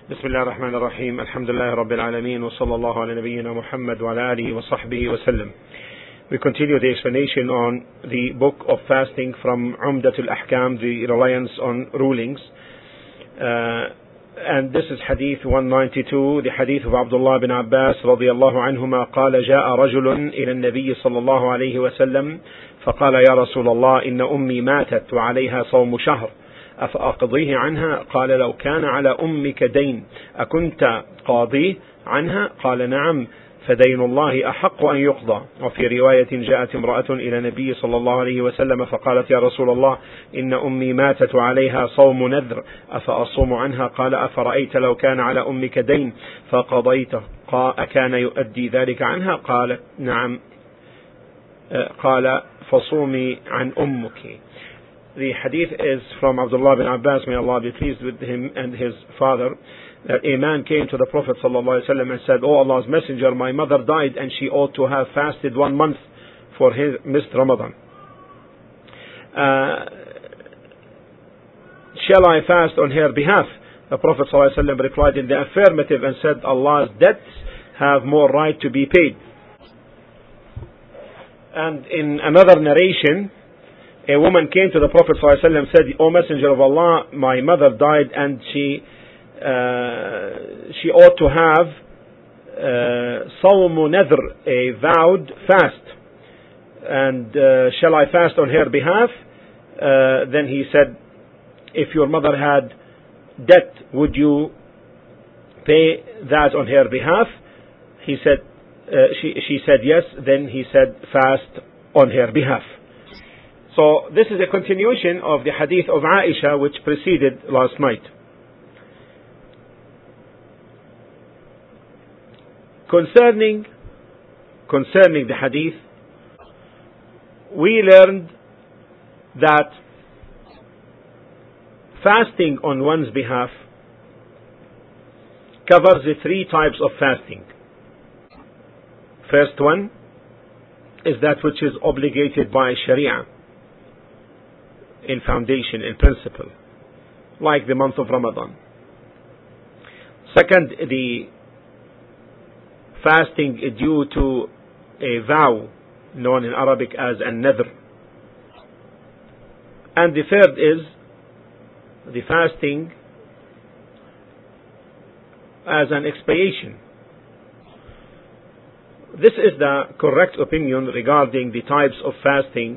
بسم الله الرحمن الرحيم الحمد لله رب العالمين وصلى الله على نبينا محمد وعلى آله وصحبه وسلم. We continue the explanation on the book of fasting from Umdatul Ahkam, the reliance on rulings. And this is hadith 192, the hadith of Abdullah bin Abbas رضي الله عنهما قال جاء رجل إلى النبي صلى الله عليه وسلم فقال يا رسول الله إن أمي ماتت وعليها صوم شهر أفأقضيه عنها؟ قال لو كان على أمك دين أكنت قاضيه عنها؟ قال نعم فدين الله أحق أن يقضى. وفي رواية جاءت امرأة إلى النبي صلى الله عليه وسلم فقالت يا رسول الله إن أمي ماتت وعليها صوم نذر أفأصوم عنها؟ قال أفرأيت لو كان على أمك دين فقضيته أكان يؤدي ذلك عنها؟ قال نعم. قال فصومي عن أمك. The hadith is from Abdullah bin Abbas, may Allah be pleased with him and his father, that a man came to the Prophet ﷺ and said, "O Allah's Messenger, my mother died and she ought to have fasted 1 month for his missed Ramadan. Shall I fast on her behalf?" The Prophet ﷺ replied in the affirmative and said, "Allah's debts have more right to be paid." And in another narration, a woman came to the Prophet ﷺ and said, "O Messenger of Allah, my mother died and she ought to have Sawm Nadhr, a vowed fast. And shall I fast on her behalf?" Then he said, "If your mother had debt, would you pay that on her behalf?" He said, she said yes. Then he said, "Fast on her behalf." So this is a continuation of the hadith of Aisha which preceded last night. Concerning the hadith, we learned that fasting on one's behalf covers the 3 types of fasting. First one is that which is obligated by Sharia, in foundation, in principle, like the month of Ramadan. Second, the fasting due to a vow known in Arabic as an-nadhr. And the third is the fasting as an expiation. This is the correct opinion regarding the types of fasting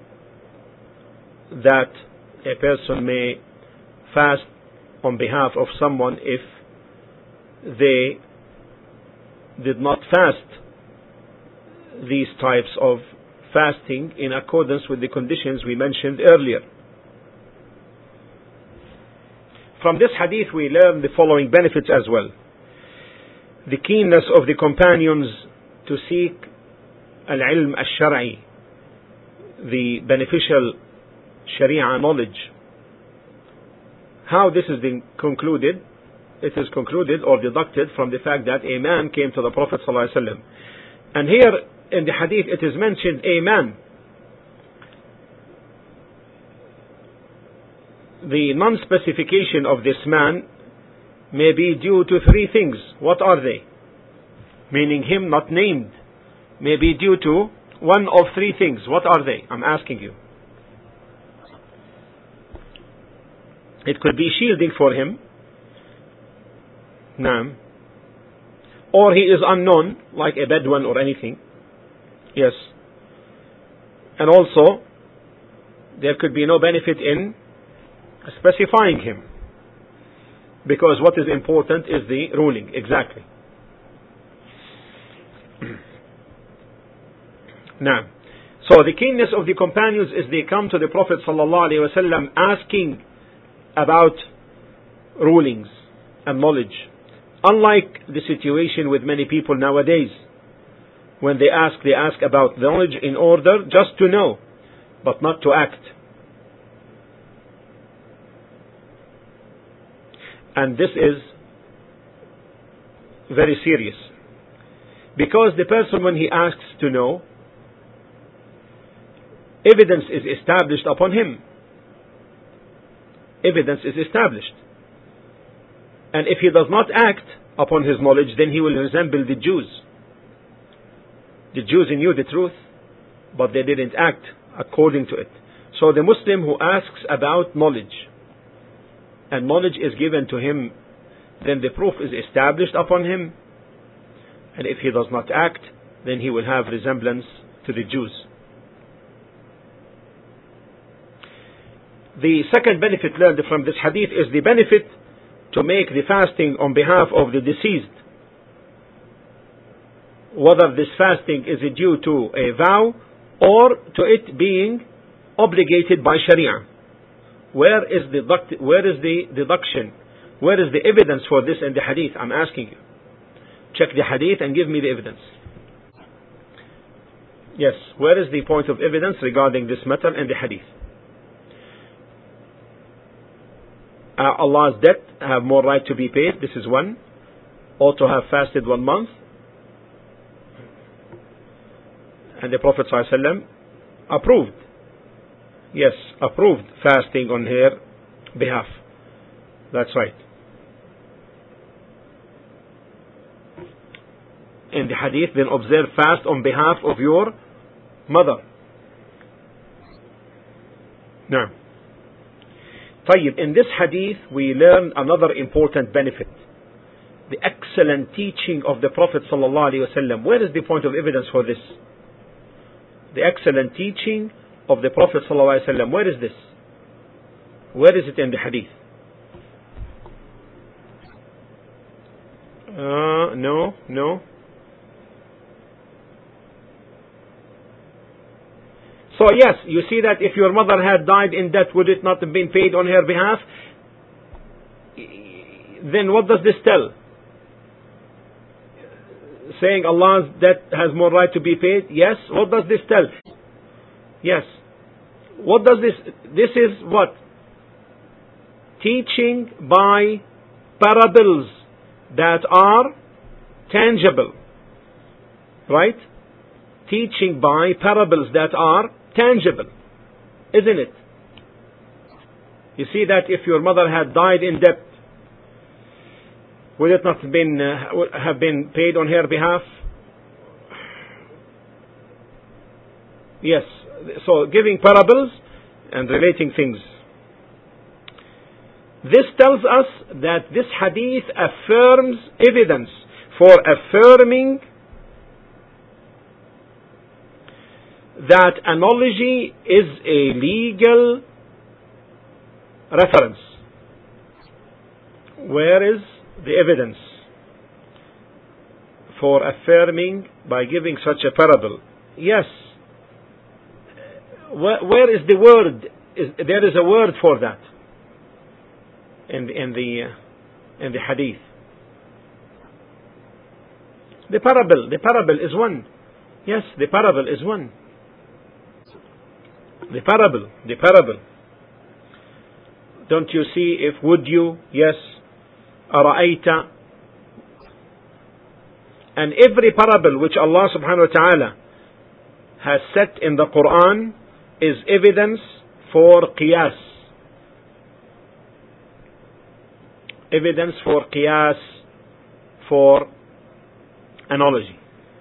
that a person may fast on behalf of someone if they did not fast these types of fasting in accordance with the conditions we mentioned earlier. From this hadith we learn the following benefits as well. The keenness of the companions to seek al-ilm al-shar'i, the beneficial Sharia knowledge. How this has been concluded? It is concluded or deducted from the fact that a man came to the Prophet ﷺ. And here in the hadith it is mentioned a man. The non-specification of this man may be due to 3 things. What are they? Meaning him not named. May be due to one of 3 things. What are they? I'm asking you. It could be shielding for him. Naam. Or he is unknown, like a Bedouin or anything. Yes. And also, there could be no benefit in specifying him. Because what is important is the ruling. Exactly. Naam. So the keenness of the companions is they come to the Prophet ﷺ asking about rulings and knowledge. Unlike the situation with many people nowadays, when they ask about knowledge in order just to know, but not to act. And this is very serious. Because the person, when he asks to know, evidence is established upon him. Evidence is established. And if he does not act upon his knowledge, then he will resemble the Jews. The Jews knew the truth, but they didn't act according to it. So the Muslim who asks about knowledge, and knowledge is given to him, then the proof is established upon him. And if he does not act, then he will have resemblance to the Jews. The second benefit learned from this hadith is the benefit to make the fasting on behalf of the deceased, whether this fasting is due to a vow or to it being obligated by Sharia. Where is the deduction? Where is the evidence for this in the hadith? I'm asking you. Check the hadith and give me the evidence. Yes, where is the point of evidence regarding this matter in the hadith? Allah's debt have more right to be paid. This is one. Or to have fasted 1 month. And the Prophet ﷺ approved. Yes, approved fasting on her behalf. That's right. In the hadith, then observe fast on behalf of your mother. Now, طيب, in this hadith we learn another important benefit. The excellent teaching of the Prophet ﷺ. Where is the point of evidence for this? The excellent teaching of the Prophet ﷺ. Where is this? Where is it in the hadith? No. So yes, you see that if your mother had died in debt, would it not have been paid on her behalf? Then what does this tell? Saying Allah's debt has more right to be paid? Yes. What does this tell? Yes. What does this? This is what? Teaching by parables that are tangible. Right? Teaching by parables that are tangible. Isn't it? You see that if your mother had died in debt, would it not have been paid on her behalf? Yes. So giving parables and relating things. This tells us that this hadith affirms evidence for affirming that analogy is a legal reference. Where is the evidence for affirming by giving such a parable? Yes. Where is the word? There is a word for that in the hadith. The parable is one. Yes, the parable is one. The parable. Don't you see? If would you? Yes. Ara'ayta. And every parable which Allah subhanahu wa ta'ala has set in the Quran is evidence for qiyas. Evidence for qiyas, for analogy.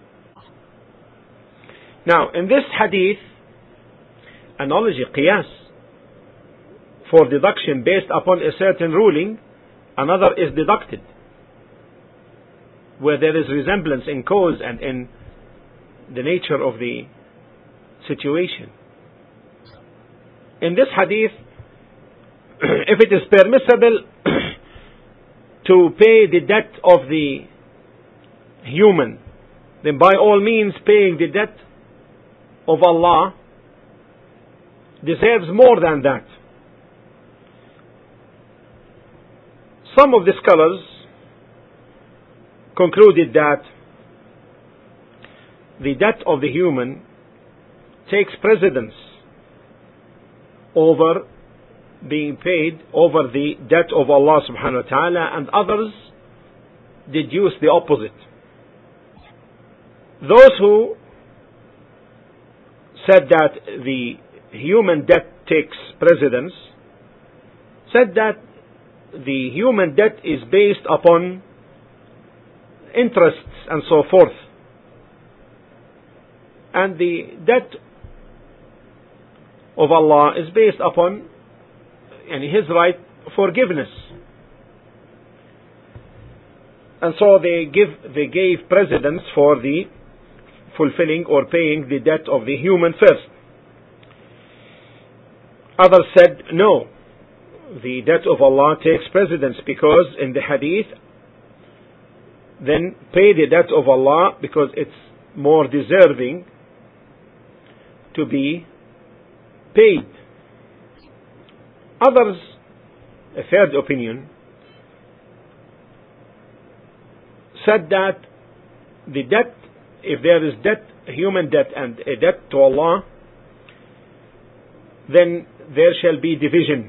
Now, in this hadith, analogy, qiyas, for deduction based upon a certain ruling, another is deducted, where there is resemblance in cause and in the nature of the situation. In this hadith, if it is permissible to pay the debt of the human, then by all means paying the debt of Allah deserves more than that. Some of the scholars concluded that the debt of the human takes precedence over being paid over the debt of Allah subhanahu wa ta'ala, and others deduce the opposite. Those who said that the human debt takes precedence said that the human debt is based upon interests and so forth. And the debt of Allah is based upon His right forgiveness. And so they gave precedence for the fulfilling or paying the debt of the human first. Others said, no, the debt of Allah takes precedence, because in the hadith, then pay the debt of Allah because it's more deserving to be paid. Others, a third opinion, said that the debt, if there is debt, human debt and a debt to Allah, then there shall be division.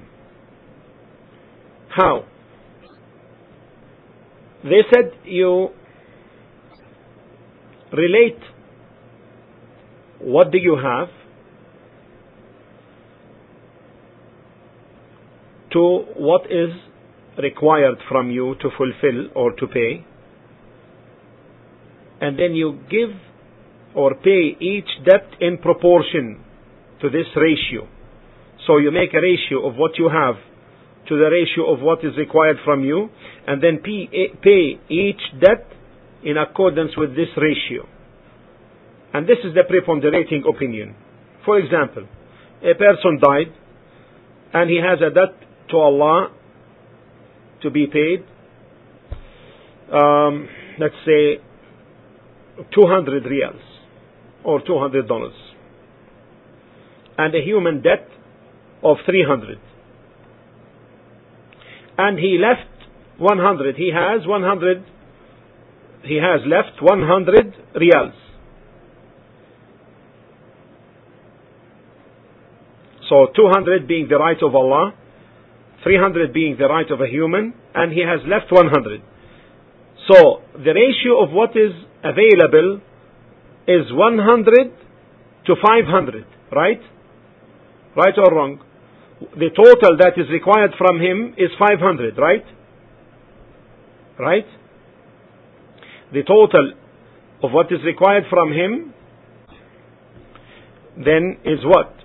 How? They said you relate what do you have to what is required from you to fulfill or to pay, and then you give or pay each debt in proportion to this ratio. So you make a ratio of what you have to the ratio of what is required from you, and then pay each debt in accordance with this ratio. And this is the preponderating opinion. For example, a person died and he has a debt to Allah to be paid, let's say 200 riyals or $200, and a human debt of 300, and he left 100. He has left 100 riyals. So 200 being the right of Allah, 300 being the right of a human, and he has left 100. So the ratio of what is available is 100 to 500, right? Right or wrong? The total that is required from him is 500, right? Right? The total of what is required from him then is what?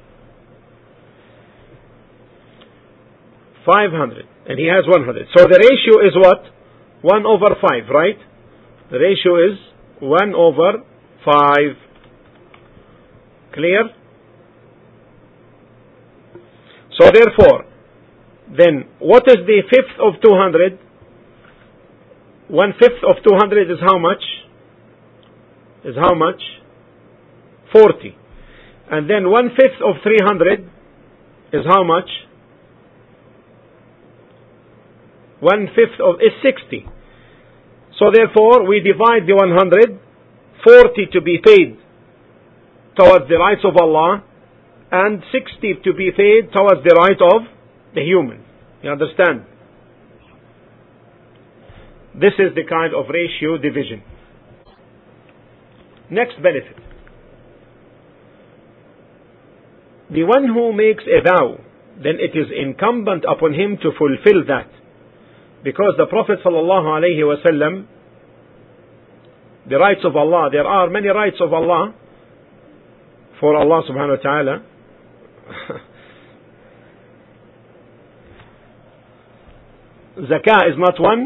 500. And he has 100. So the ratio is what? 1 over 5, right? The ratio is 1 over 5. Clear? So therefore, then what is the fifth of 200? 1/5 of 200 is how much? Is how much? 40. And then 1/5 of 300 is how much? 1/5 of is 60. So therefore, we divide the 100, 40 to be paid towards the rights of Allah, and 60 to be paid towards the right of the human. You understand? This is the kind of ratio division. Next benefit. The one who makes a vow, then it is incumbent upon him to fulfill that. Because the Prophet ﷺ, the rights of Allah, there are many rights of Allah for Allah subhanahu wa ta'ala. Zakah is not one.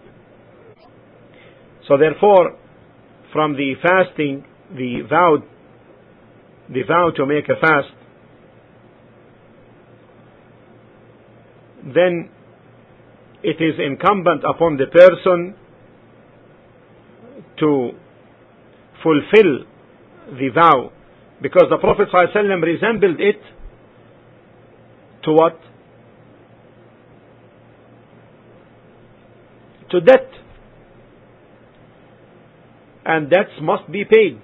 So therefore, from the fasting, the vow to make a fast, then it is incumbent upon the person to fulfill the vow, because the Prophet ﷺ resembled it to what? To debt. And debts must be paid.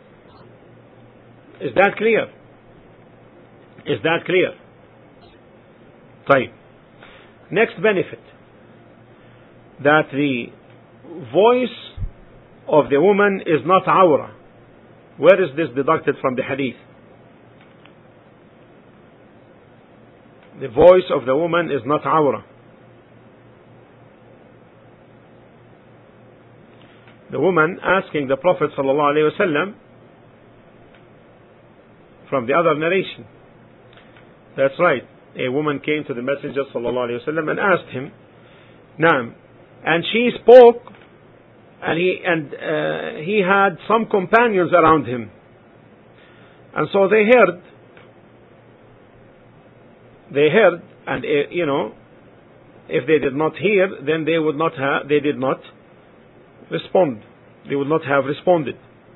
Is that clear? Is that clear? طيب. Next benefit, that the voice of the woman is not awra. Where is this deducted from the hadith? The voice of the woman is not awra. The woman asking the Prophet ﷺ from the other narration. That's right. A woman came to the Messenger ﷺ and asked him, Naam, and she spoke, and he had some companions around him, and so they heard, and if they did not hear, then they did not respond. They would not have responded.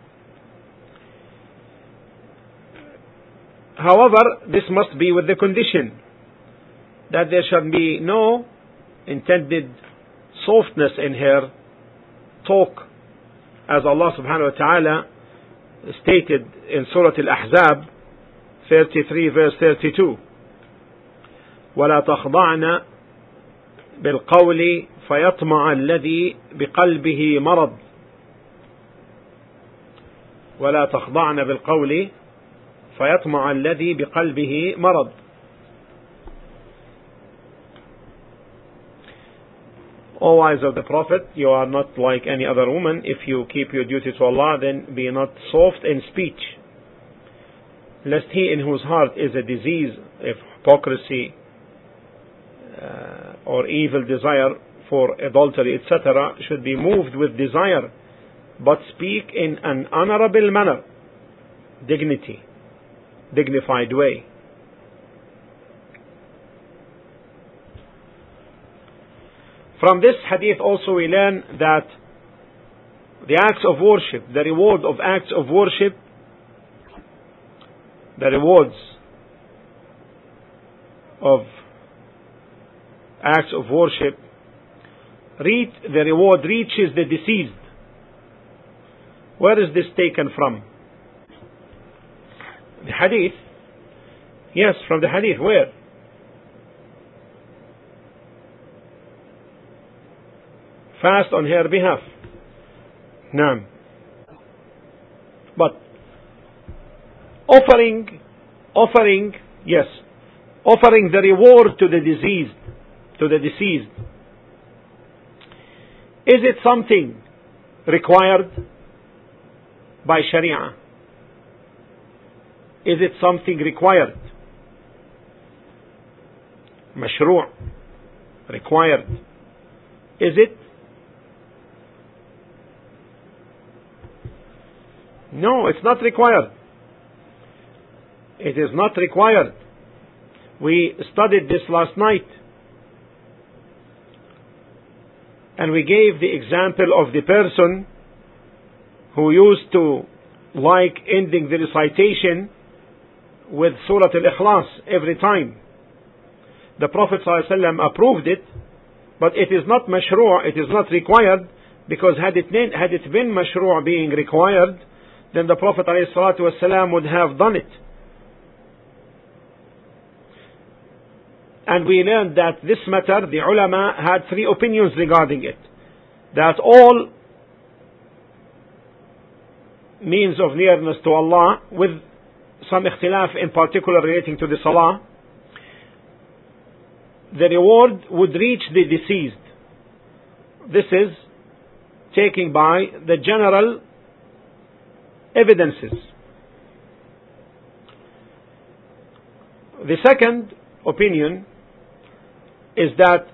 However, this must be with the condition that there shall be no intended softness in her talk, as Allah subhanahu wa ta'ala stated in Surah Al-Ahzab 33 verse 32, وَلَا تَخْضَعْنَ بِالْقَوْلِ فَيَطْمَعَ الَّذِي بِقَلْبِهِ مَرَضٌ وَلَا تَخْضَعْنَ بِالْقَوْلِ فَيَطْمَعَ الَّذِي بِقَلْبِهِ مَرَضٌ. O wives of the Prophet, you are not like any other woman. If you keep your duty to Allah, then be not soft in speech, lest he in whose heart is a disease of hypocrisy or evil desire for adultery, etc., should be moved with desire, but speak in an honorable manner, dignified way. From this hadith also we learn that the acts of worship, the reward of acts of worship, the rewards of acts of worship, the reward reaches the deceased. Where is this taken from? The hadith? Yes, from the hadith. Where? Fast on her behalf. Naam. But offering the reward to the deceased, is it something required by Sharia? Is it something required? Mashru', required. Is it? No, it's not required. It is not required. We studied this last night. And we gave the example of the person who used to like ending the recitation with Surah Al-Ikhlas every time. The Prophet ﷺ approved it, but it is not mashru', it is not required, because had it been mashru' being required, then the Prophet ﷺ would have done it. And we learned that this matter, the ulama had three opinions regarding it. That all means of nearness to Allah, with some ikhtilaf in particular relating to the salah, the reward would reach the deceased. This is taken by the general evidences. The second opinion is that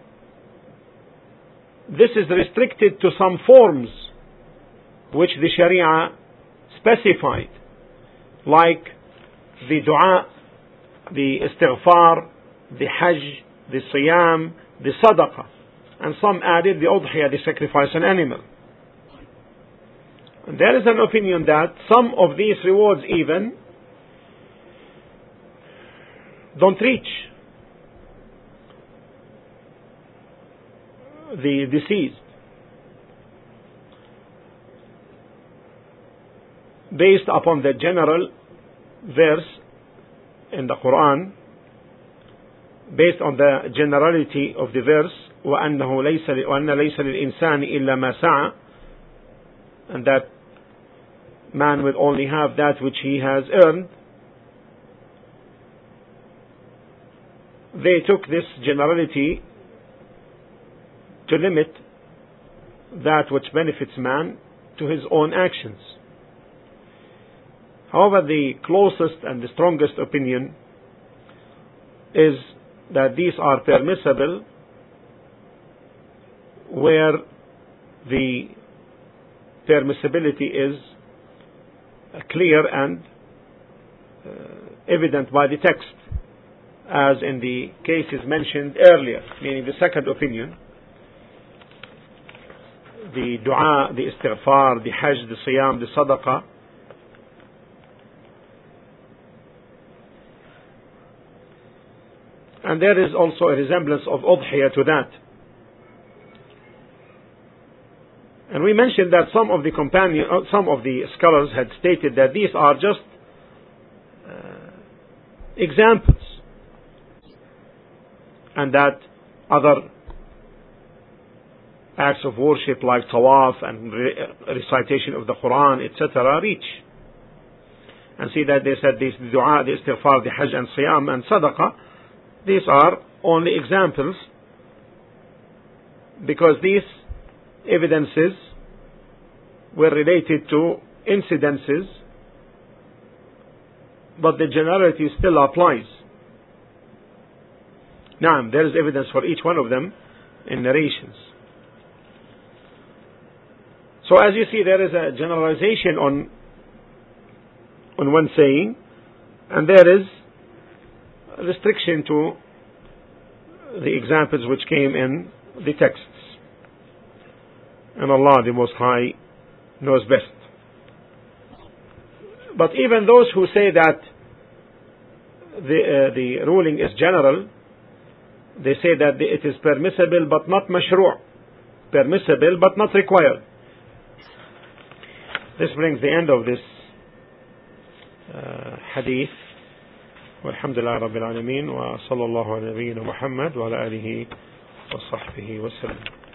this is restricted to some forms which the Sharia specified, like the dua, the istighfar, the hajj, the siyam, the sadaqah, and some added the udhiyah, the sacrifice an animal. And there is an opinion that some of these rewards even don't reach the deceased, based upon the general verse in the Quran, based on the generality of the verse, وَأَنَّ لَيْسَ لِلْإِنسَانِ إِلَّا مَا سَعَى, and that man will only have that which he has earned. They took this generality to limit that which benefits man to his own actions. However, the closest and the strongest opinion is that these are permissible where the permissibility is clear and evident by the text, as in the cases mentioned earlier, meaning the second opinion, the dua, the istighfar, the hajj, the siyam, the sadaqah. And there is also a resemblance of udhiyah to that. And we mentioned that some of the scholars had stated that these are just examples, and that other acts of worship like tawaf and recitation of the Quran, etc., reach. And see that they said this, the dua, the istighfar, the hajj and siyam and sadaqah, these are only examples, because these evidences were related to incidences, but the generality still applies. Now, there is evidence for each one of them in narrations. So as you see, there is a generalization on one saying, and there is a restriction to the examples which came in the texts. And Allah the Most High knows best. But even those who say that the ruling is general, they say that it is permissible but not mashru', permissible but not required. This brings the end of this hadith. والحمد لله رب العالمين وصلى الله على نبينا محمد وعلى آله وصحبه وسلم.